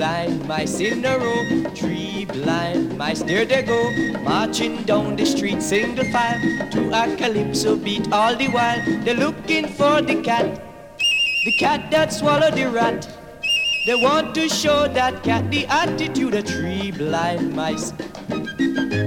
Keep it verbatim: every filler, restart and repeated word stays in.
blind mice in a row, three blind mice, there they go, marching down the street single file, to a calypso beat all the while. They're looking for the cat, the cat that swallowed the rat. They want to show that cat the attitude of three blind mice.